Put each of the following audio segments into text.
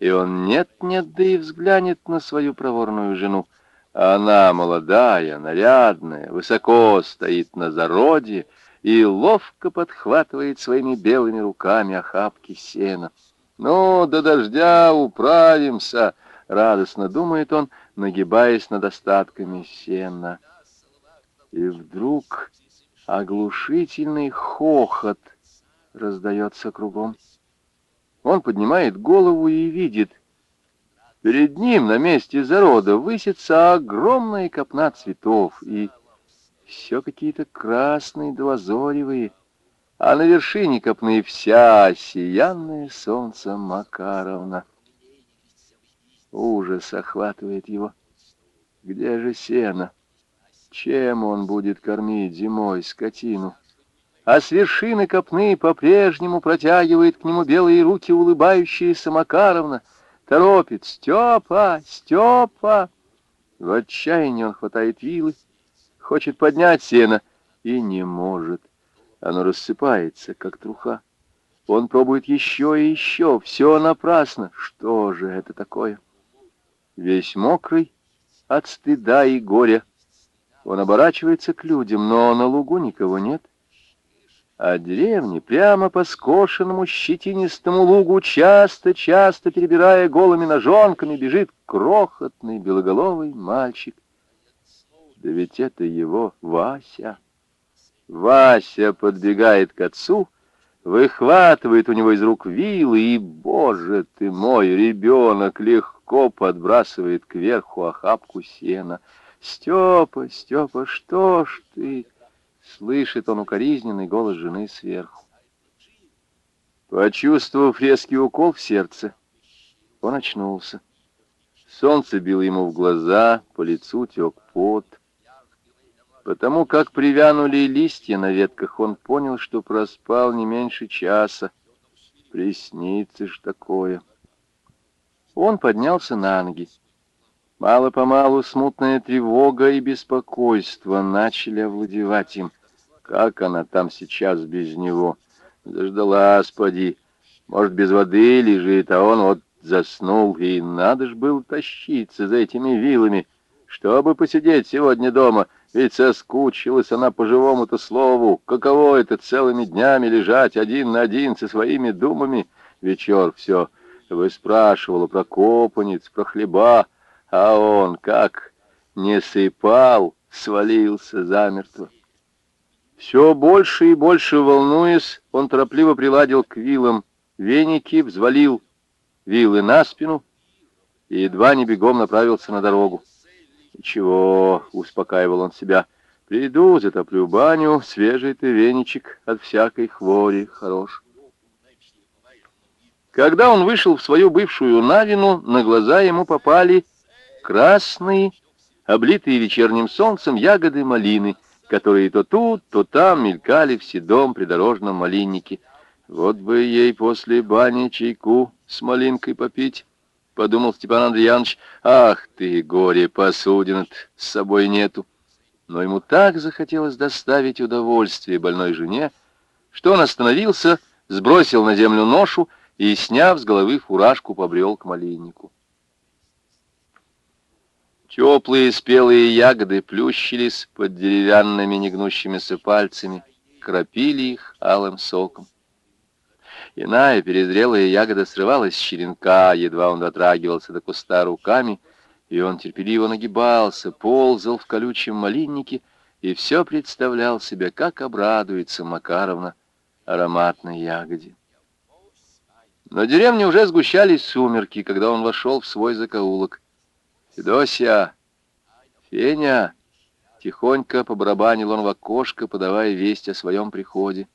и он нет-нет, да и взглянет на свою проворную жену. Она молодая, нарядная, высоко стоит на зароде и ловко подхватывает своими белыми руками охапки сена. «Ну, до дождя управимся!» — радостно думает он, нагибаясь над остатками сена. И вдруг оглушительный хохот раздается кругом. Он поднимает голову и видит, перед ним на месте зарода высится огромная копна цветов, и все какие-то красные да лазоревые, а на вершине копны вся сиянная солнцем Макаровна. Ужас охватывает его. Где же сено? Чем он будет кормить зимой скотину? А с вершины копны по-прежнему протягивает к нему белые руки улыбающаяся Макаровна. Торопит: «Степа! Степа!» В отчаянии он хватает вилы, хочет поднять сено и не может. Оно рассыпается, как труха. Он пробует еще и еще, все напрасно. Что же это такое? Весь мокрый от стыда и горя, он оборачивается к людям, но на лугу никого нет. А деревни прямо по скошенному щетинистому лугу, часто-часто перебирая голыми ножонками, бежит крохотный белоголовый мальчик. Да ведь это его Вася. Вася подбегает к отцу, выхватывает у него из рук вилы и, боже ты мой, ребенок легко подбрасывает кверху охапку сена. «Степа, Степа, что ж ты?» — слышит он укоризненный голос жены сверху. Почувствовав резкий укол в сердце, он очнулся. Солнце било ему в глаза, по лицу тек пот. Потому как привянули листья на ветках, он понял, что проспал не меньше часа. Приснится ж такое. Он поднялся на ноги. Мало-помалу смутная тревога и беспокойство начали овладевать им. Как она там сейчас без него? Заждалась, поди. Может, без воды лежит, а он вот заснул. И надо ж было тащиться за этими вилами, чтобы посидеть сегодня дома. Ведь соскучилась она по живому-то слову. Каково это целыми днями лежать один на один со своими думами? Вечер все выспрашивала про копанец, про хлеба, а он как не сыпал, свалился замертво. Все больше и больше волнуясь, он торопливо приладил к вилам веники, взвалил вилы на спину и едва не бегом направился на дорогу. «Ничего», — успокаивал он себя, — «приду, затоплю баню, свежий ты веничек, от всякой хвори хорош». Когда он вышел в свою бывшую Навину, на глаза ему попали красные, облитые вечерним солнцем ягоды малины, которые то тут, то там мелькали в седом придорожном малиннике. «Вот бы ей после бани чайку с малинкой попить», — подумал Степан Андреяныч. «Ах ты, горе, посудин с собой нету». Но ему так захотелось доставить удовольствие больной жене, что он остановился, сбросил на землю ношу и, сняв с головы фуражку, побрел к малиннику. Теплые спелые ягоды плющились под деревянными негнущимися пальцами, кропили их алым соком. Иная перезрелая ягода срывалась с черенка, едва он дотрагивался до куста руками, и он терпеливо нагибался, ползал в колючем малиннике и все представлял себе, как обрадуется Макаровна ароматной ягоде. На деревне уже сгущались сумерки, когда он вошел в свой закоулок. «Федосья! Феня!» Тихонько побарабанил он в окошко, подавая весть о своем приходе.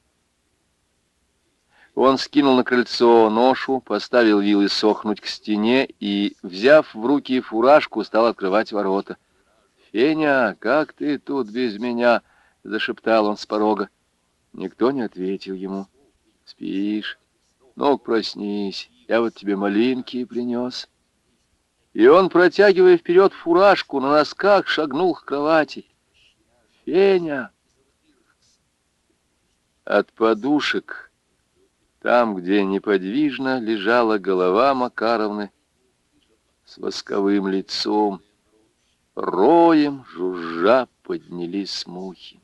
Он скинул на крыльцо ношу, поставил вилы сохнуть к стене и, взяв в руки фуражку, стал открывать ворота. «Феня, как ты тут без меня?» — зашептал он с порога. Никто не ответил ему. «Спишь? Ну-ка, проснись, я вот тебе малинки принес». И он, протягивая вперед фуражку, на носках шагнул к кровати. «Феня!» От подушек там, где неподвижно лежала голова Макаровны с восковым лицом, роем жужжа поднялись мухи.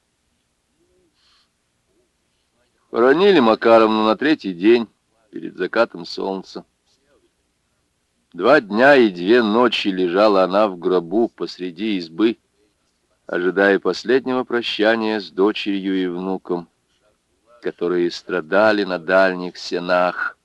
Хоронили Макаровну на третий день перед закатом солнца. 2 дня и 2 ночи лежала она в гробу посреди избы, ожидая последнего прощания с дочерью и внуком, которые страдали на дальних сенах.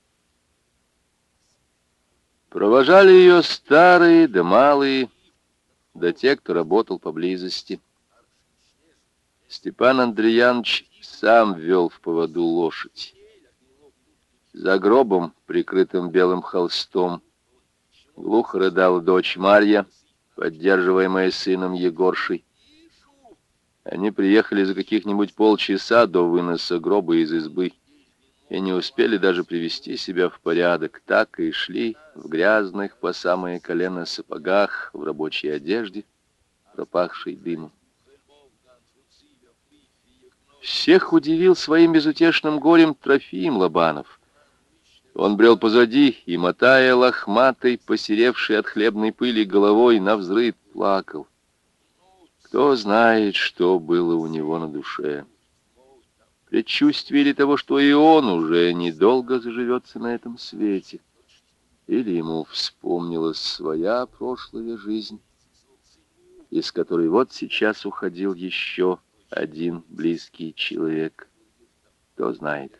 Провожали ее старые да малые, да те, кто работал поблизости. Степан Андреянович сам вел в поводу лошадь. За гробом, прикрытым белым холстом, глухо рыдала дочь Марья, поддерживаемая сыном Егоршей. Они приехали за каких-нибудь полчаса до выноса гроба из избы и не успели даже привести себя в порядок, так и шли в грязных по самое колено сапогах, в рабочей одежде, пропахшей дымом. Всех удивил своим безутешным горем Трофим Лобанов. Он брел позади и, мотая лохматой, посеревшей от хлебной пыли головой, навзрыд плакал. Кто знает, что было у него на душе. Предчувствие ли того, что и он уже недолго заживется на этом свете, или ему вспомнилась своя прошлая жизнь, из которой вот сейчас уходил еще один близкий человек. Кто знает.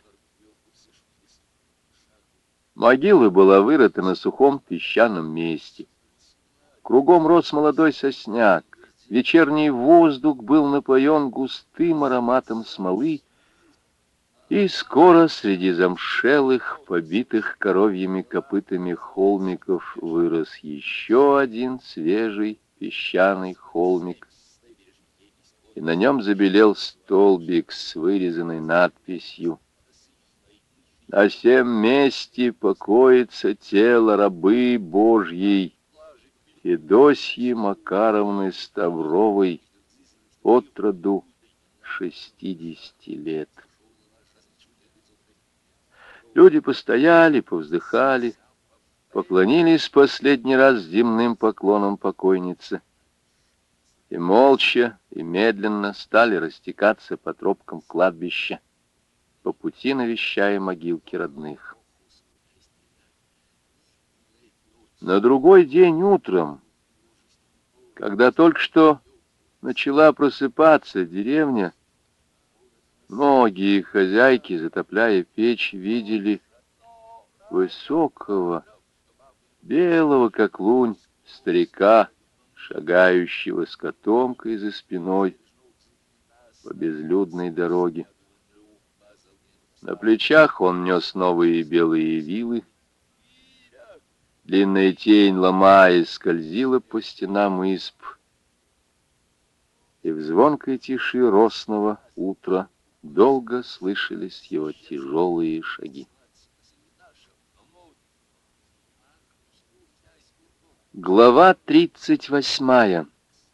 Могила была вырыта на сухом песчаном месте. Кругом рос молодой сосняк. Вечерний воздух был напоен густым ароматом смолы, и скоро среди замшелых, побитых коровьими копытами холмиков вырос еще один свежий песчаный холмик, и на нем забелел столбик с вырезанной надписью: «На сем месте покоится тело рабы Божьей Федосьи Макаровны Ставровой, от роду 60 лет». Люди постояли, повздыхали, поклонились последний раз земным поклоном покойницы и молча и медленно стали растекаться по тропкам кладбища, по пути навещая могилки родных. На другой день утром, когда только что начала просыпаться деревня, многие хозяйки, затопляя печь, видели высокого, белого как лунь, старика, шагающего с котомкой за спиной по безлюдной дороге. На плечах он нес новые белые вилы. Длинная тень, ломаясь, скользила по стенам изб, и в звонкой тиши росного утра долго слышались его тяжелые шаги. Глава 38.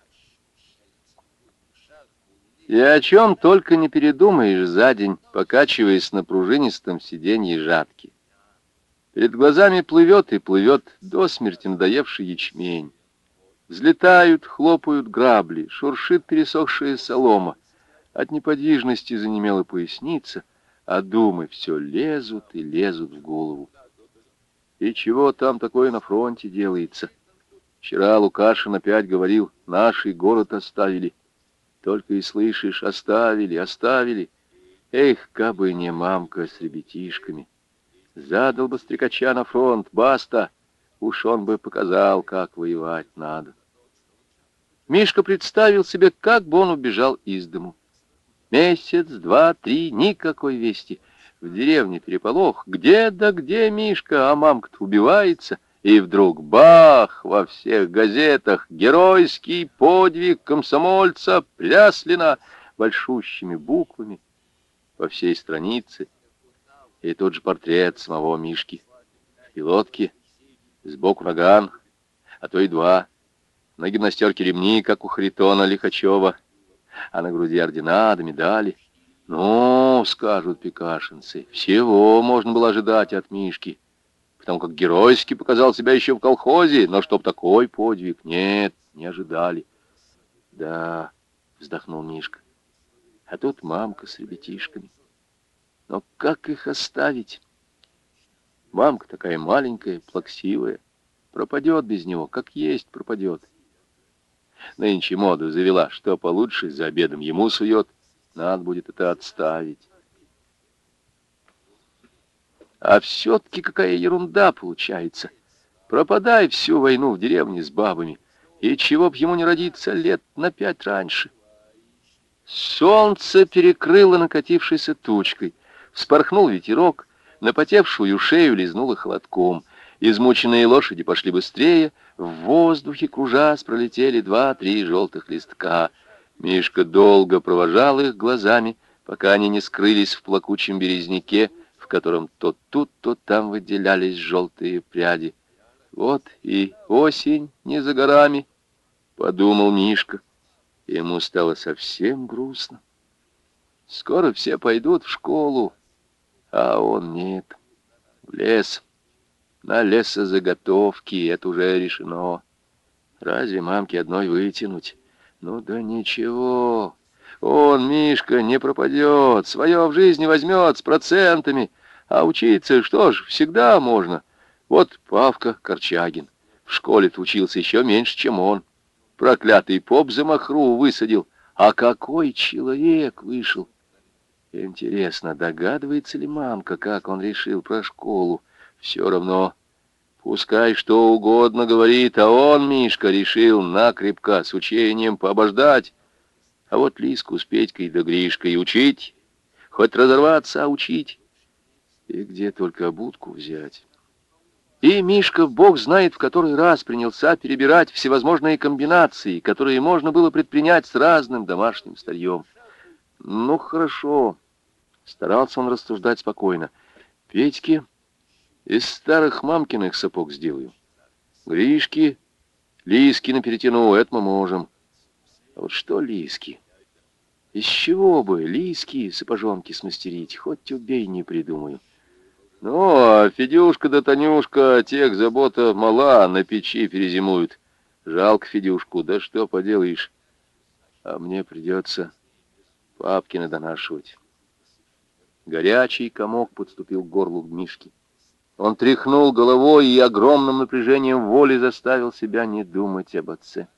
И о чем только не передумаешь за день, покачиваясь на пружинистом сиденье жатки. Перед глазами плывет и плывет до смерти надоевший ячмень. Взлетают, хлопают грабли, шуршит пересохшая солома. От неподвижности занемела поясница, а думы все лезут и лезут в голову. И чего там такое на фронте делается? Вчера Лукашин опять говорил: наши город оставили. Только и слышишь: оставили, оставили. Эх, кабы не мамка с ребятишками. Задал бы стрекача на фронт, баста, уж он бы показал, как воевать надо. Мишка представил себе, как бы он убежал из дому. Месяц, 2, 3, никакой вести. В деревне переполох. Где да где Мишка, а мамка-то убивается. И вдруг бах! Во всех газетах: геройский подвиг комсомольца Пряслина большущими буквами по всей странице. И тот же портрет самого Мишки. В пилотке, сбоку наган, а то и 2. На гимнастерке ремни, как у Харитона Лихачева, а на груди ордена да медали. Ну, скажут пекашинцы, всего можно было ожидать от Мишки, потому как геройски показал себя еще в колхозе, но чтоб такой подвиг, нет, не ожидали. Да, вздохнул Мишка, а тут мамка с ребятишками. Но как их оставить? Мамка такая маленькая, плаксивая, пропадет без него, как есть пропадет. Нынче моду завела, что получше за обедом ему сует, надо будет это отставить. А все-таки какая ерунда получается. Пропадай всю войну в деревне с бабами, и чего б ему не родиться лет на 5 раньше. Солнце перекрыло накатившейся тучкой, вспорхнул ветерок, напотевшую шею лизнуло холодком. Измученные лошади пошли быстрее, в воздухе, кружась, пролетели 2-3 желтых листка. Мишка долго провожал их глазами, пока они не скрылись в плакучем березняке, в котором то тут, то там выделялись желтые пряди. Вот и осень не за горами, подумал Мишка. Ему стало совсем грустно. Скоро все пойдут в школу, а он нет. В лес, на лесозаготовки, это уже решено. Разве мамке одной вытянуть? Ну да ничего. Он, Мишка, не пропадет, свое в жизни возьмет с процентами. А учиться, что ж, всегда можно. Вот Павка Корчагин. В школе-то учился еще меньше, чем он. Проклятый поп за махру высадил. А какой человек вышел! Интересно, догадывается ли мамка, как он решил про школу? Все равно, пускай что угодно говорит, а он, Мишка, решил накрепко с учением пообождать. А вот Лиску с Петькой да Гришкой учить, хоть разорваться, а учить. И где только будку взять. И Мишка, бог знает, в который раз принялся перебирать всевозможные комбинации, которые можно было предпринять с разным домашним старьем. Ну, хорошо. Старался он рассуждать спокойно. Петьке из старых мамкиных сапог сделаю. Гришки, Лиски наперетяну, это мы можем. А вот что Лиски? Из чего бы Лиски сапожонки смастерить? Хоть убей, не придумаю. Ну, а Федюшка да Танюшка, тех забота мала, на печи перезимуют. Жалко Федюшку, да что поделаешь. А мне придется Папкина донашивать. Горячий комок подступил к горлу Мишки. Он тряхнул головой и огромным напряжением воли заставил себя не думать об отце.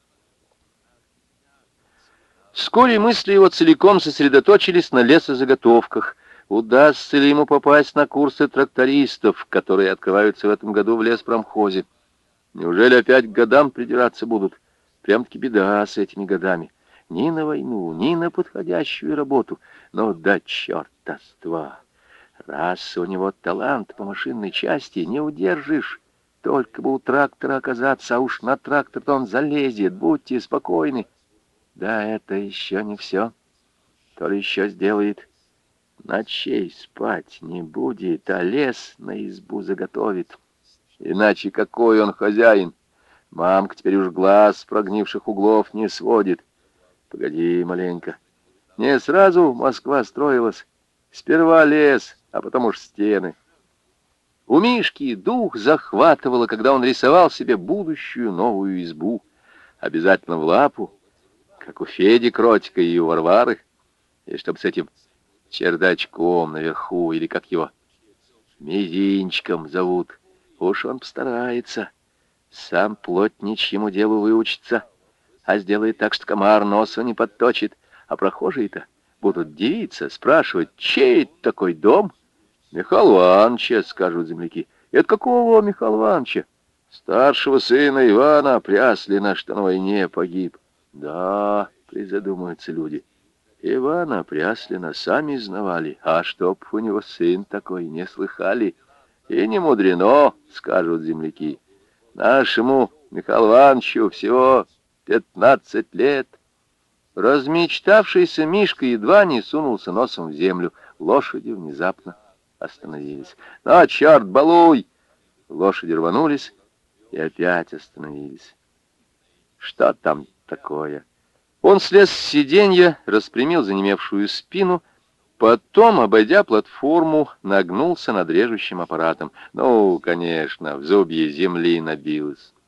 Вскоре мысли его целиком сосредоточились на лесозаготовках. Удастся ли ему попасть на курсы трактористов, которые открываются в этом году в леспромхозе? Неужели опять к годам придираться будут? Прям-таки беда с этими годами. Ни на войну, ни на подходящую работу. Но да черта с два! Раз у него талант по машинной части, не удержишь. Только бы у трактора оказаться, а уж на трактор-то он залезет. Будьте спокойны. Да это еще не все. То ли еще сделает. Ночей спать не будет, а лес на избу заготовит. Иначе какой он хозяин? Мамка теперь уж глаз с прогнивших углов не сводит. Погоди маленько. Не сразу Москва строилась. Сперва лес, а потом уж стены. У Мишки дух захватывало, когда он рисовал себе будущую новую избу. Обязательно в лапу, как у Феди Кротика и у Варвары. И чтоб с этим чердачком наверху, или как его, мизинчиком зовут. Уж он постарается. Сам плотничьему делу выучится, а сделает так, что комар носа не подточит. А прохожие-то будут дивиться, спрашивать, чей это такой дом? Михаил Ивановича, скажут земляки. Это какого Михаила Ивановича? Старшего сына Ивана Пряслина, что на войне погиб. Да, призадумаются люди. Ивана Пряслина сами знавали, а чтоб у него сын такой, не слыхали. И не мудрено, скажут земляки. Нашему Михаилу Ивановичу всего 15 лет. Размечтавшийся Мишка едва не сунулся носом в землю. Лошади внезапно остановились. «Ну, черт, балуй!» Лошади рванулись и опять остановились. Что там такое? Он слез с сиденья, распрямил занемевшую спину Потом, обойдя платформу, нагнулся над режущим аппаратом. Ну, конечно, в зубья земли набилось.